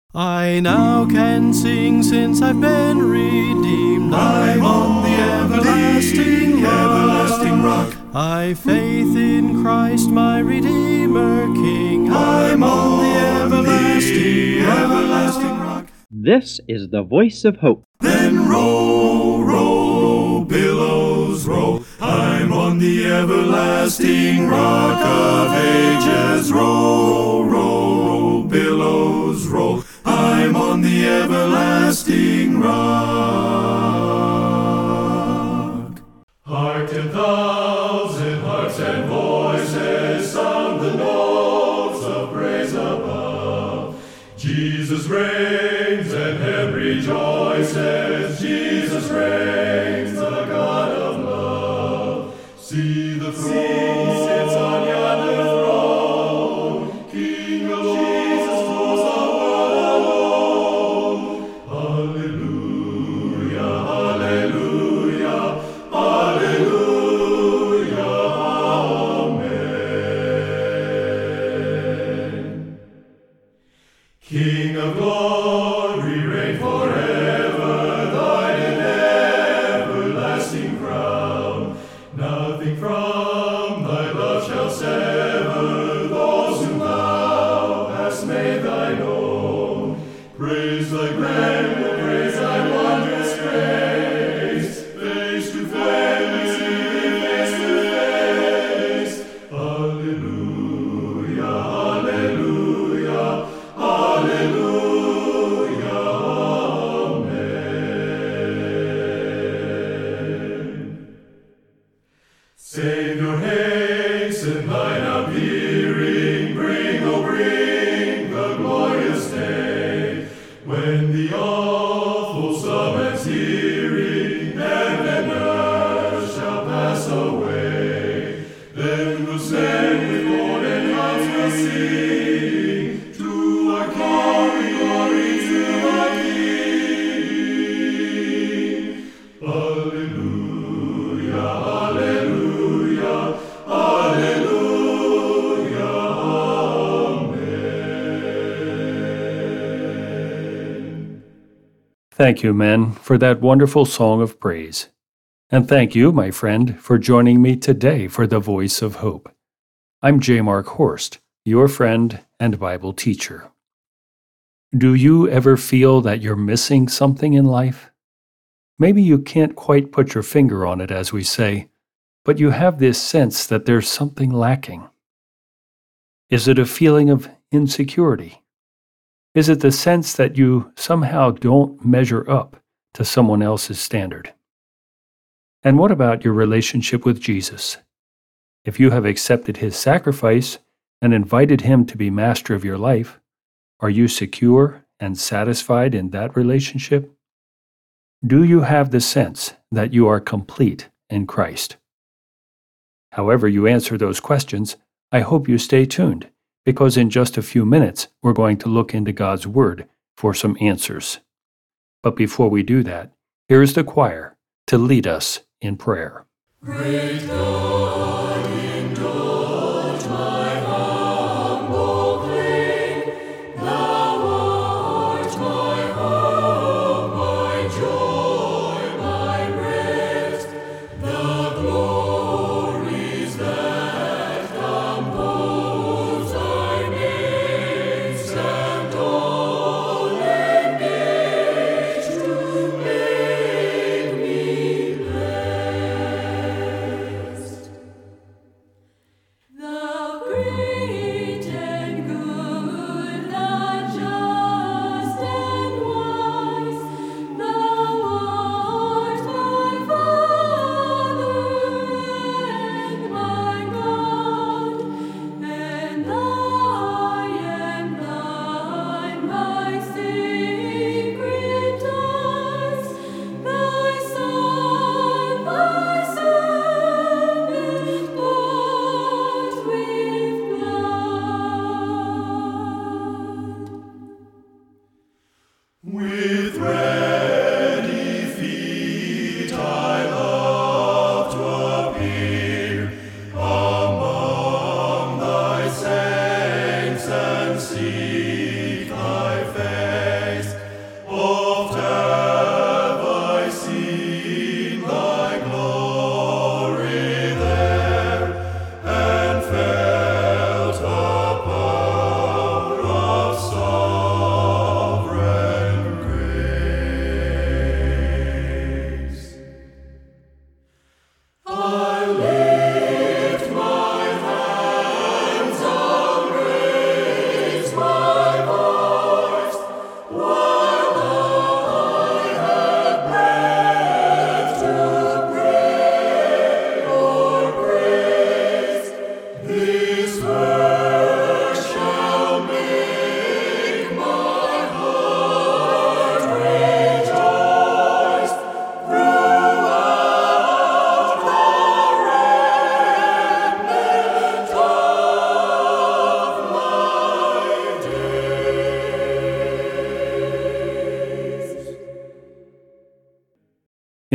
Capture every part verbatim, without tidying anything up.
I now can sing since I've been redeemed. I'm on the everlasting rock. everlasting rock. I've faith in Christ my Redeemer King. I'm on the everlasting, everlasting rock. This is the voice of hope. Then roll, roll, billows roll. I'm on the everlasting rock of ages. Roll, roll, billows roll. I'm on the everlasting rock. Hark ten thousand harps and voices sound the notes of praise above. Jesus reigns and heaven rejoices. Jesus reigns, the God of love. See the throne, he sits on yonder throne. King of Jesus rules the world alone. Hallelujah, hallelujah, hallelujah, amen. King of glory, reign forever, thine an everlasting crown. Nothing from thy love shall sever those whom thou hast made thine own. Praise thy grandeur, praise thy wondrous grace, face to face, face to face. Hallelujah, hallelujah, hallelujah, amen. Savior, hasten thine appearing, bring, oh bring the glorious day, when the awful summons hearing, heaven and earth shall pass away. Then we'll stand with golden hearts we'll sing, to our glory, glory to our King. Hallelujah, hallelujah, hallelujah, amen. Thank you, men, for that wonderful song of praise. And thank you, my friend, for joining me today for the Voice of Hope. I'm J. Mark Horst, your friend and Bible teacher. Do you ever feel that you're missing something in life? Maybe you can't quite put your finger on it, as we say, but you have this sense that there's something lacking. Is it a feeling of insecurity? Is it the sense that you somehow don't measure up to someone else's standard? And what about your relationship with Jesus? If you have accepted his sacrifice and invited him to be master of your life, are you secure and satisfied in that relationship? Do you have the sense that you are complete in Christ? However you answer those questions, I hope you stay tuned, because in just a few minutes we're going to look into God's Word for some answers. But before we do that, here is the choir to lead us in prayer. Great God, indulge my humble claim. Thou art my hope, my joy, my rest. The glories that compose thy name stand all engaged to make me blessed. The great and good, the just and wise, thou art my Father and my God, and I am thine, my sacred ties, thy Son, thy servant, bought with blood. With ready feet I love to appear among thy saints and seek thy face.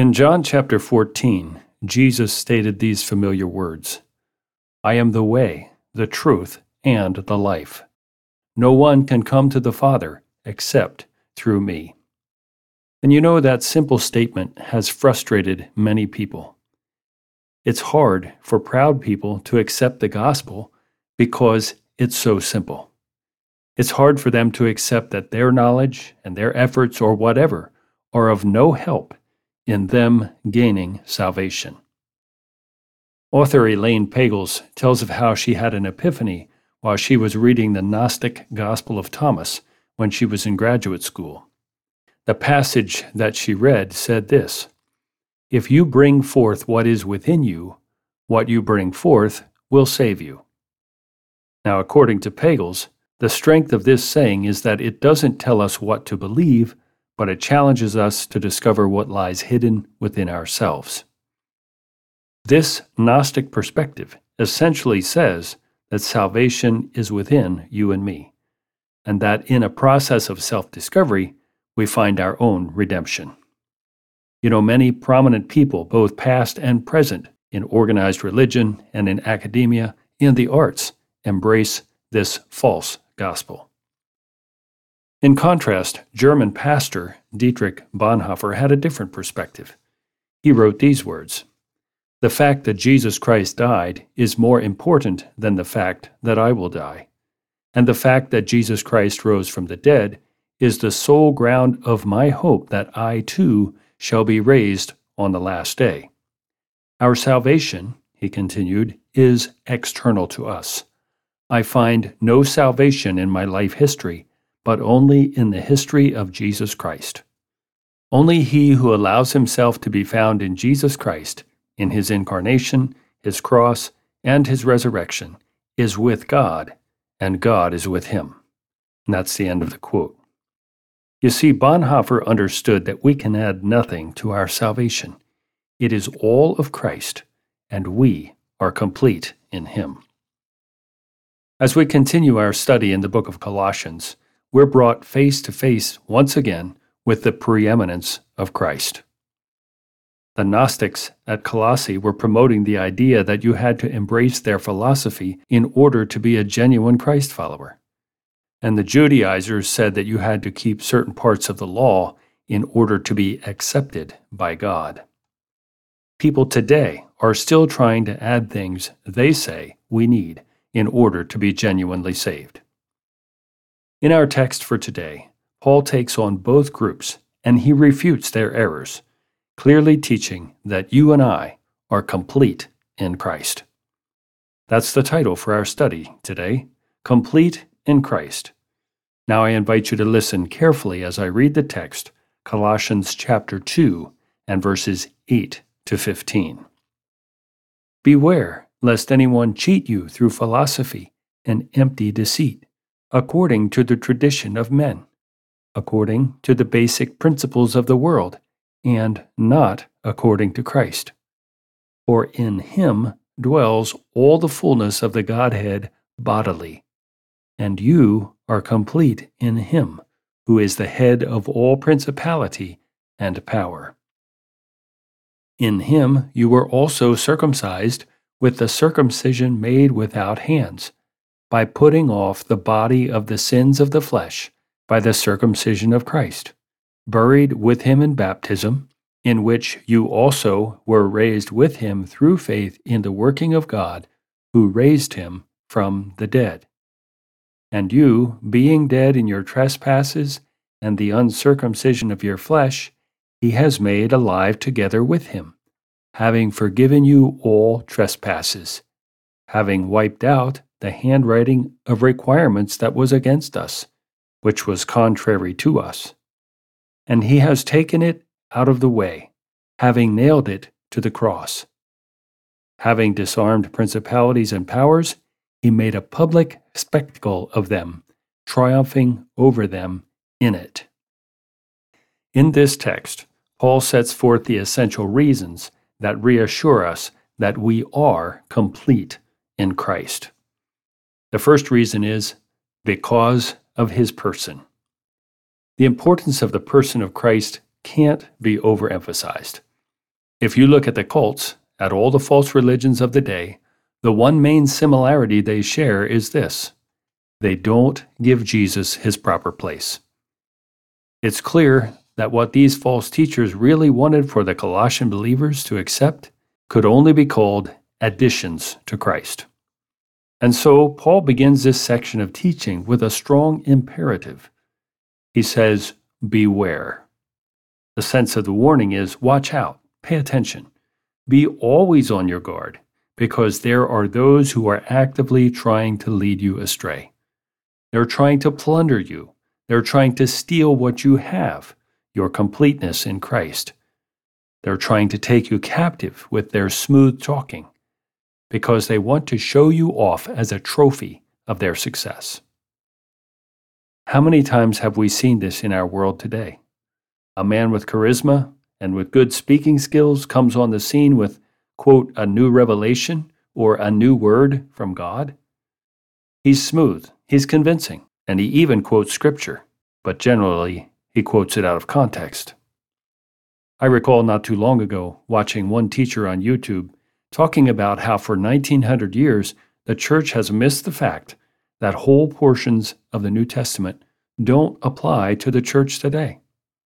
In John chapter fourteen, Jesus stated these familiar words, "I am the way, the truth, and the life. No one can come to the Father except through me." And you know that simple statement has frustrated many people. It's hard for proud people to accept the gospel because it's so simple. It's hard for them to accept that their knowledge and their efforts or whatever are of no help in them gaining salvation. Author Elaine Pagels tells of how she had an epiphany while she was reading the Gnostic Gospel of Thomas when she was in graduate school. The passage that she read said this, "If you bring forth what is within you, what you bring forth will save you." Now, according to Pagels, the strength of this saying is that it doesn't tell us what to believe, but it challenges us to discover what lies hidden within ourselves. This Gnostic perspective essentially says that salvation is within you and me, and that in a process of self-discovery, we find our own redemption. You know, many prominent people, both past and present, in organized religion and in academia, in the arts, embrace this false gospel. In contrast, German pastor Dietrich Bonhoeffer had a different perspective. He wrote these words, "The fact that Jesus Christ died is more important than the fact that I will die. And the fact that Jesus Christ rose from the dead is the sole ground of my hope that I too shall be raised on the last day. Our salvation," he continued, "is external to us. I find no salvation in my life history, but only in the history of Jesus Christ. Only he who allows himself to be found in Jesus Christ, in his incarnation, his cross, and his resurrection, is with God, and God is with him." And that's the end of the quote. You see, Bonhoeffer understood that we can add nothing to our salvation. It is all of Christ, and we are complete in him. As we continue our study in the book of Colossians, we're brought face to face once again with the preeminence of Christ. The Gnostics at Colossae were promoting the idea that you had to embrace their philosophy in order to be a genuine Christ follower. And the Judaizers said that you had to keep certain parts of the law in order to be accepted by God. People today are still trying to add things they say we need in order to be genuinely saved. In our text for today, Paul takes on both groups and he refutes their errors, clearly teaching that you and I are complete in Christ. That's the title for our study today, Complete in Christ. Now I invite you to listen carefully as I read the text, Colossians chapter two and verses eight to fifteen. "Beware lest anyone cheat you through philosophy and empty deceit, according to the tradition of men, according to the basic principles of the world, and not according to Christ. For in him dwells all the fullness of the Godhead bodily, and you are complete in him, who is the head of all principality and power. In him you were also circumcised with the circumcision made without hands, by putting off the body of the sins of the flesh by the circumcision of Christ, buried with him in baptism, in which you also were raised with him through faith in the working of God, who raised him from the dead. And you, being dead in your trespasses and the uncircumcision of your flesh, he has made alive together with him, having forgiven you all trespasses, having wiped out the handwriting of requirements that was against us, which was contrary to us. And he has taken it out of the way, having nailed it to the cross. Having disarmed principalities and powers, he made a public spectacle of them, triumphing over them in it." In this text, Paul sets forth the essential reasons that reassure us that we are complete in Christ. The first reason is because of his person. The importance of the person of Christ can't be overemphasized. If you look at the cults, at all the false religions of the day, the one main similarity they share is this: they don't give Jesus his proper place. It's clear that what these false teachers really wanted for the Colossian believers to accept could only be called additions to Christ. And so Paul begins this section of teaching with a strong imperative. He says, beware. The sense of the warning is, watch out, pay attention. Be always on your guard, because there are those who are actively trying to lead you astray. They're trying to plunder you. They're trying to steal what you have, your completeness in Christ. They're trying to take you captive with their smooth talking, because they want to show you off as a trophy of their success. How many times have we seen this in our world today? A man with charisma and with good speaking skills comes on the scene with, quote, a new revelation or a new word from God. He's smooth, he's convincing, and he even quotes scripture, but generally he quotes it out of context. I recall not too long ago watching one teacher on YouTube talking about how for nineteen hundred years the church has missed the fact that whole portions of the New Testament don't apply to the church today.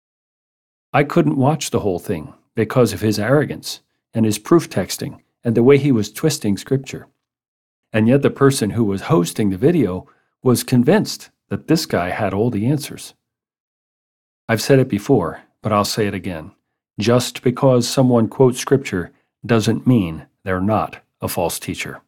I couldn't watch the whole thing because of his arrogance and his proof texting and the way he was twisting scripture. And yet the person who was hosting the video was convinced that this guy had all the answers. I've said it before, but I'll say it again. Just because someone quotes scripture doesn't mean they're not a false teacher.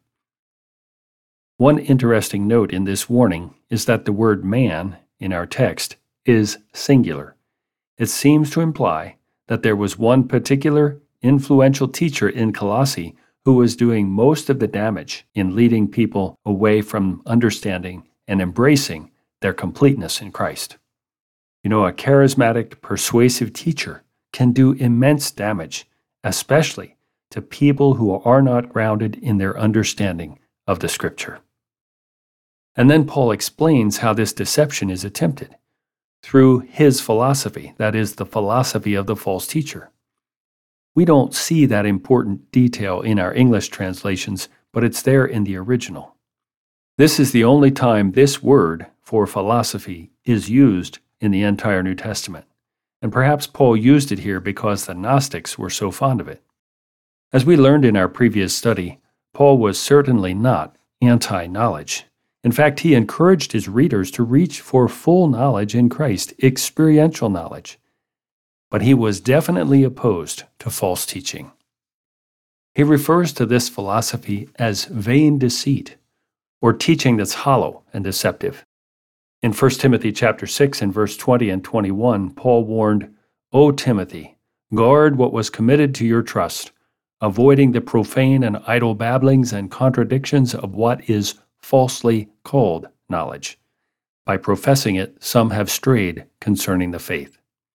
One interesting note in this warning is that the word man in our text is singular. It seems to imply that there was one particular influential teacher in Colossae who was doing most of the damage in leading people away from understanding and embracing their completeness in Christ. You know, a charismatic, persuasive teacher can do immense damage, especially to people who are not grounded in their understanding of the Scripture. And then Paul explains how this deception is attempted through his philosophy, that is, the philosophy of the false teacher. We don't see that important detail in our English translations, but it's there in the original. This is the only time this word for philosophy is used in the entire New Testament, and perhaps Paul used it here because the Gnostics were so fond of it. As we learned in our previous study, Paul was certainly not anti-knowledge. In fact, he encouraged his readers to reach for full knowledge in Christ, experiential knowledge. But he was definitely opposed to false teaching. He refers to this philosophy as vain deceit, or teaching that's hollow and deceptive. In First Timothy chapter six and verse twenty and twenty-one, Paul warned, "O Timothy, guard what was committed to your trust, avoiding the profane and idle babblings and contradictions of what is falsely called knowledge. By professing it, some have strayed concerning the faith."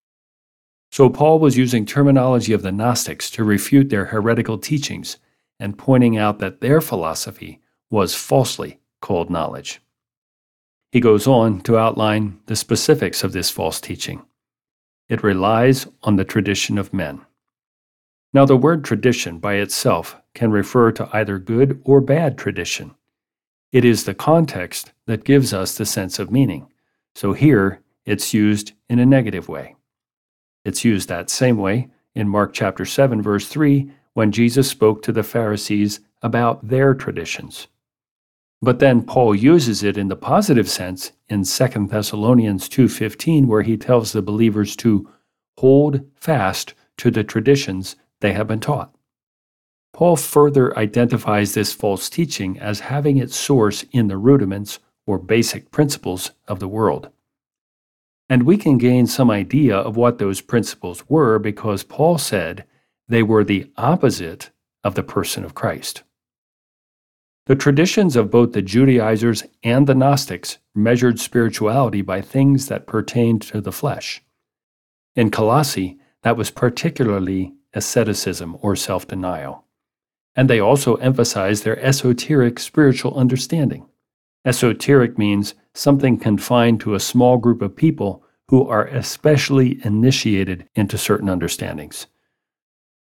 So Paul was using terminology of the Gnostics to refute their heretical teachings and pointing out that their philosophy was falsely called knowledge. He goes on to outline the specifics of this false teaching. It relies on the tradition of men. Now, the word tradition by itself can refer to either good or bad tradition. It is the context that gives us the sense of meaning. So here, it's used in a negative way. It's used that same way in Mark chapter seven, verse three, when Jesus spoke to the Pharisees about their traditions. But then Paul uses it in the positive sense in Second Thessalonians two fifteen, where he tells the believers to hold fast to the traditions they have been taught. Paul further identifies this false teaching as having its source in the rudiments or basic principles of the world. And we can gain some idea of what those principles were because Paul said they were the opposite of the person of Christ. The traditions of both the Judaizers and the Gnostics measured spirituality by things that pertained to the flesh. In Colossae, that was particularly asceticism or self-denial. And they also emphasized their esoteric spiritual understanding. Esoteric means something confined to a small group of people who are especially initiated into certain understandings.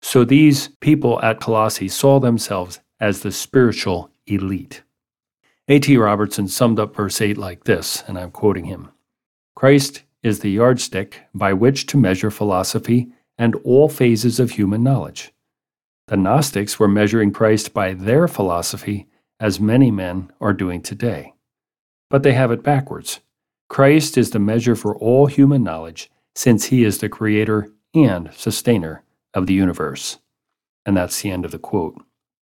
So these people at Colossae saw themselves as the spiritual elite. A T Robertson summed up verse eight like this, and I'm quoting him: Christ is the yardstick by which to measure philosophy and all phases of human knowledge. The Gnostics were measuring Christ by their philosophy, as many men are doing today. But they have it backwards. Christ is the measure for all human knowledge, since he is the creator and sustainer of the universe. And that's the end of the quote.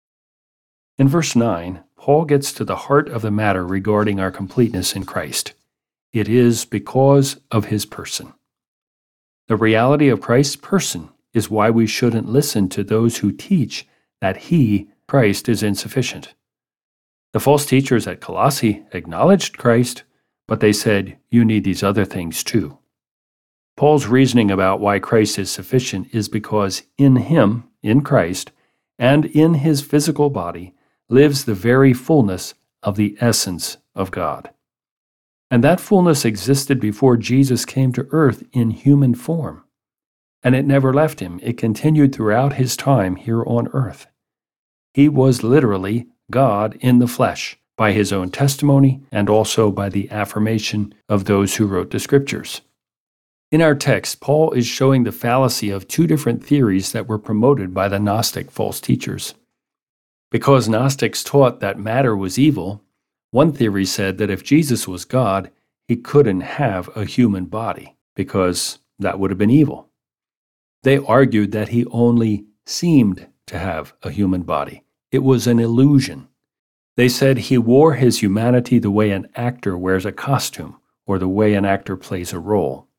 In verse nine, Paul gets to the heart of the matter regarding our completeness in Christ. It is because of his person. The reality of Christ's person is why we shouldn't listen to those who teach that he, Christ, is insufficient. The false teachers at Colossae acknowledged Christ, but they said, you need these other things too. Paul's reasoning about why Christ is sufficient is because in him, in Christ, and in his physical body lives the very fullness of the essence of God. And that fullness existed before Jesus came to earth in human form. And it never left him. It continued throughout his time here on earth. He was literally God in the flesh, by his own testimony and also by the affirmation of those who wrote the scriptures. In our text, Paul is showing the fallacy of two different theories that were promoted by the Gnostic false teachers. Because Gnostics taught that matter was evil, one theory said that if Jesus was God, he couldn't have a human body, because that would have been evil. They argued that he only seemed to have a human body. It was an illusion. They said he wore his humanity the way an actor wears a costume, or the way an actor plays a role.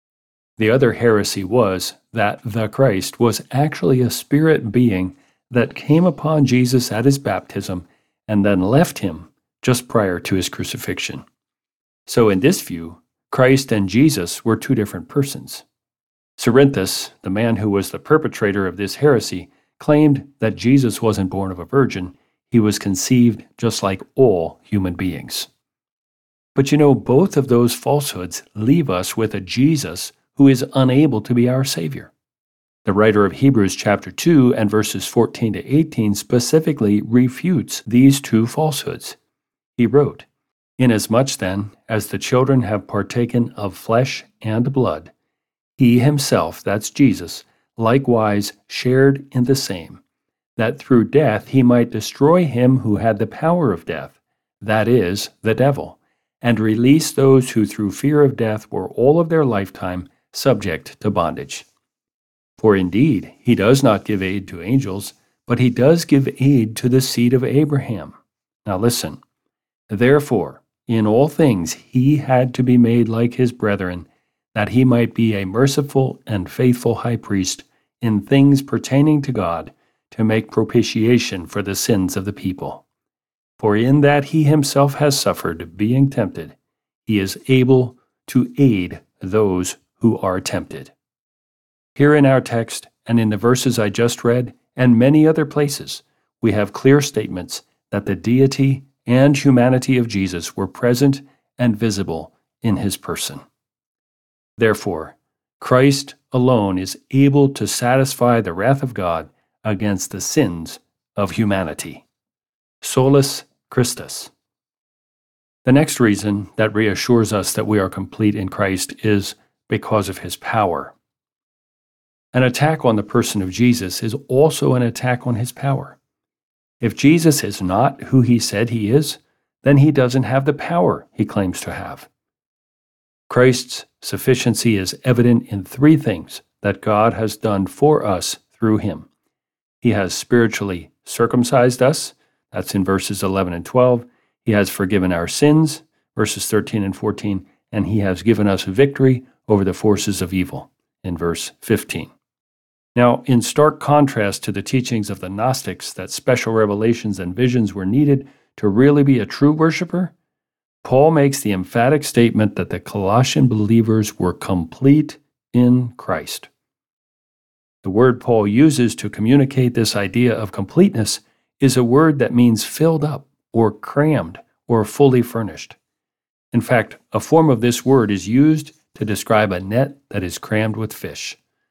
The other heresy was that the Christ was actually a spirit being that came upon Jesus at his baptism and then left him just prior to his crucifixion. So in this view, Christ and Jesus were two different persons. Cerinthus, the man who was the perpetrator of this heresy, claimed that Jesus wasn't born of a virgin. He was conceived just like all human beings. But you know, both of those falsehoods leave us with a Jesus who is unable to be our Savior. The writer of Hebrews chapter two and verses fourteen to eighteen specifically refutes these two falsehoods. He wrote, Inasmuch then as the children have partaken of flesh and blood, he himself, that's Jesus, likewise shared in the same, that through death he might destroy him who had the power of death, that is, the devil, and release those who through fear of death were all of their lifetime subject to bondage. For indeed, he does not give aid to angels, but he does give aid to the seed of Abraham. Now listen, therefore, in all things he had to be made like his brethren, that he might be a merciful and faithful high priest in things pertaining to God, to make propitiation for the sins of the people. For in that he himself has suffered, being tempted, he is able to aid those who are tempted. Here in our text, and in the verses I just read, and many other places, we have clear statements that the deity and humanity of Jesus were present and visible in his person. Therefore, Christ alone is able to satisfy the wrath of God against the sins of humanity. Solus Christus. The next reason that reassures us that we are complete in Christ is because of his power. An attack on the person of Jesus is also an attack on his power. If Jesus is not who he said he is, then he doesn't have the power he claims to have. Christ's sufficiency is evident in three things that God has done for us through him. He has spiritually circumcised us, that's in verses eleven and twelve. He has forgiven our sins, verses thirteen and fourteen, and he has given us victory over the forces of evil, in verse fifteen. Now, in stark contrast to the teachings of the Gnostics that special revelations and visions were needed to really be a true worshiper, Paul makes the emphatic statement that the Colossian believers were complete in Christ. The word Paul uses to communicate this idea of completeness is a word that means filled up, or crammed, or fully furnished. In fact, a form of this word is used to describe a net that is crammed with fish.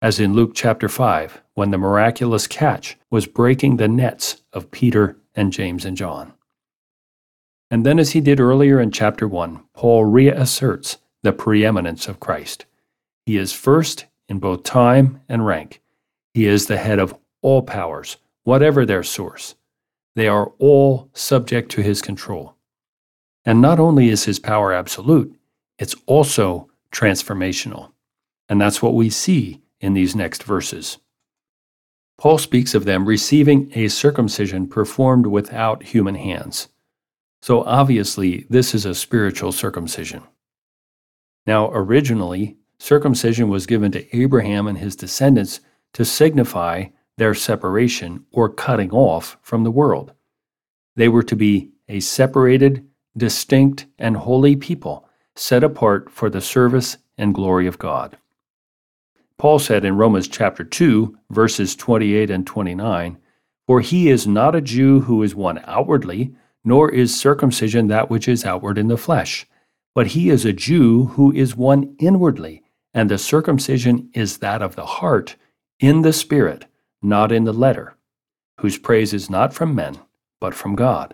as in Luke chapter five, when the miraculous catch was breaking the nets of Peter and James and John. And then, as he did earlier in chapter one, Paul reasserts the preeminence of Christ. He is first in both time and rank. He is the head of all powers, whatever their source. They are all subject to his control. And not only is his power absolute, it's also transformational. And that's what we see in these next verses. Paul speaks of them receiving a circumcision performed without human hands. So obviously, this is a spiritual circumcision. Now, originally, circumcision was given to Abraham and his descendants to signify their separation or cutting off from the world. They were to be a separated, distinct, and holy people, set apart for the service and glory of God. Paul said in Romans chapter two, verses twenty-eight and twenty-nine, "For he is not a Jew who is one outwardly, nor is circumcision that which is outward in the flesh, but he is a Jew who is one inwardly, and the circumcision is that of the heart, in the spirit, not in the letter, whose praise is not from men, but from God."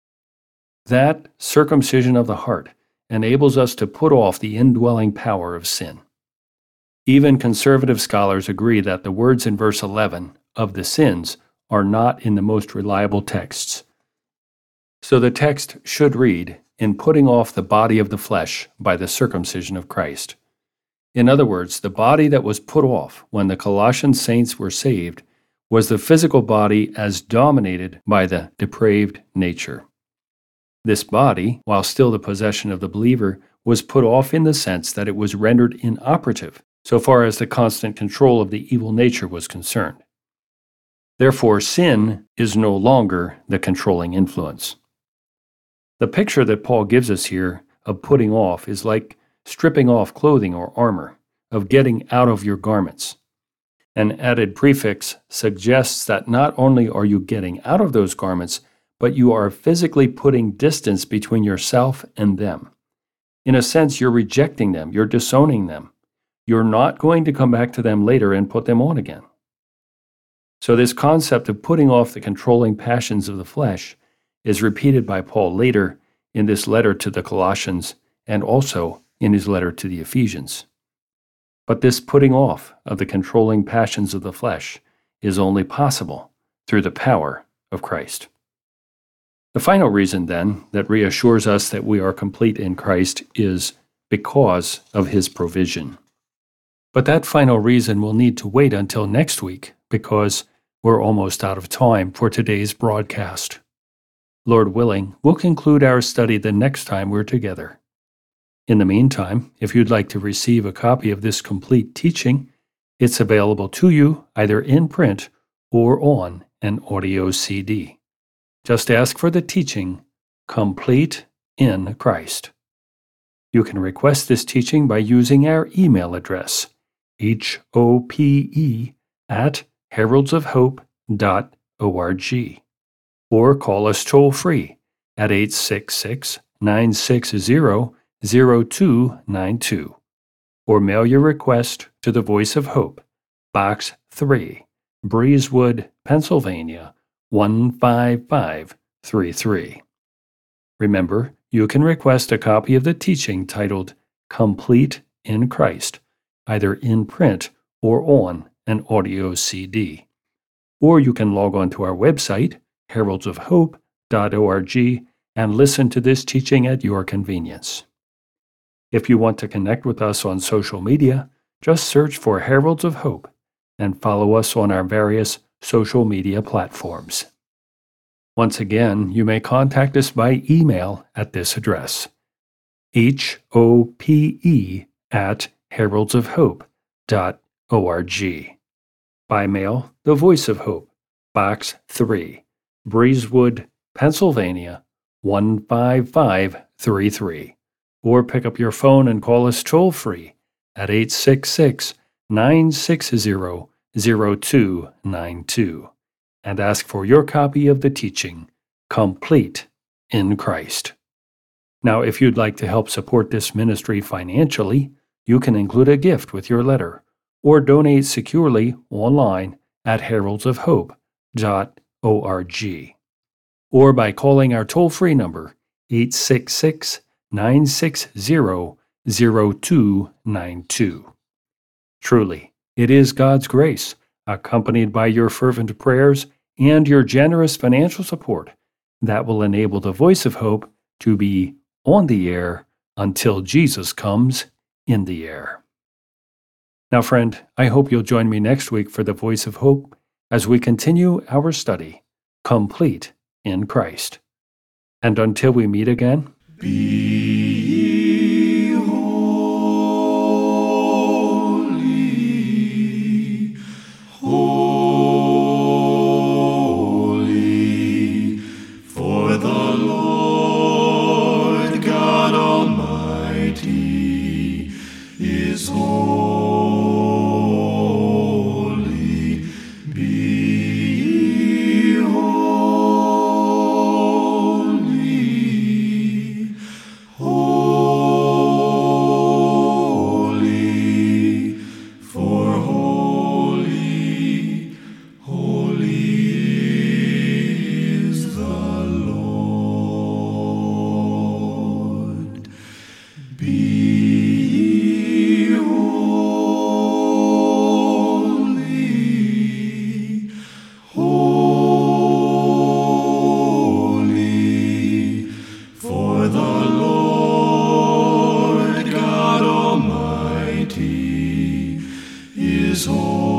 That circumcision of the heart enables us to put off the indwelling power of sin. Even conservative scholars agree that the words in verse eleven of the sins are not in the most reliable texts. So the text should read, "in putting off the body of the flesh by the circumcision of Christ." In other words, the body that was put off when the Colossian saints were saved was the physical body as dominated by the depraved nature. This body, while still the possession of the believer, was put off in the sense that it was rendered inoperative, so far as the constant control of the evil nature was concerned. Therefore, sin is no longer the controlling influence. The picture that Paul gives us here of putting off is like stripping off clothing or armor, of getting out of your garments. An added prefix suggests that not only are you getting out of those garments, but you are physically putting distance between yourself and them. In a sense, you're rejecting them, you're disowning them. You're not going to come back to them later and put them on again. So this concept of putting off the controlling passions of the flesh is repeated by Paul later in this letter to the Colossians and also in his letter to the Ephesians. But this putting off of the controlling passions of the flesh is only possible through the power of Christ. The final reason, then, that reassures us that we are complete in Christ is because of his provision. But that final reason will need to wait until next week because we're almost out of time for today's broadcast. Lord willing, we'll conclude our study the next time we're together. In the meantime, if you'd like to receive a copy of this complete teaching, it's available to you either in print or on an audio C D. Just ask for the teaching, Complete in Christ. You can request this teaching by using our email address, H O P E at heralds of hope dot org, or call us toll-free at eight six six, nine six zero, zero two nine two, or mail your request to the Voice of Hope, Box three, Breezewood, Pennsylvania, one five five three three. Remember, you can request a copy of the teaching titled Complete in Christ, either in print or on an audio C D. Or you can log on to our website, heralds of hope dot org, and listen to this teaching at your convenience. If you want to connect with us on social media, just search for Heralds of Hope and follow us on our various social media platforms. Once again, you may contact us by email at this address, H O P E at heralds of hope dot org. By mail, The Voice of Hope, Box three, Breezewood, Pennsylvania, one five five three three. Or pick up your phone and call us toll-free at eight six six, nine six zero, zero two nine two and ask for your copy of the teaching, Complete in Christ. Now, if you'd like to help support this ministry financially, you can include a gift with your letter or donate securely online at heralds of hope dot org, or by calling our toll-free number eight six six, nine six zero, zero two nine two. Truly, it is God's grace, accompanied by your fervent prayers and your generous financial support, that will enable the Voice of Hope to be on the air until Jesus comes in the air. Now, friend, I hope you'll join me next week for the Voice of Hope as we continue our study, Complete in Christ. And until we meet again, Be ye holy, holy, for the Lord God Almighty is holy. Be ye holy, holy, for holy, holy is the Lord. Be ye holy, holy, for the Lord God Almighty is holy.